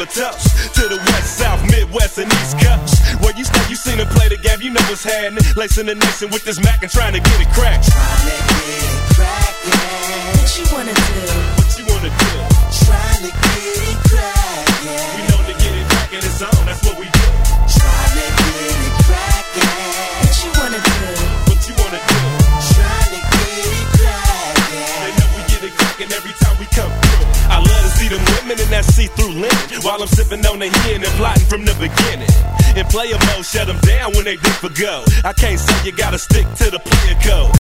a toast to the west, south, midwest, and east coast. Where you stay, you seen them play the game, you know what's happening. Lacing the nation with this Mac and trying to get it cracked. Trying to get it crackin'. What you wanna do? What you wanna do? Trying to get it crackin'. We know to get it crackin', it's on, that's what we do. Trying to get it crackin'. What you wanna do? What you wanna do? Trying to get it crackin'. They know we get it crackin' every time we come through. I love to see them women in that see-through linen while I'm sipping on the hen and plotting from the beginning. In player mode, shut them down when they dip for go. I can't say you gotta stick to the player code.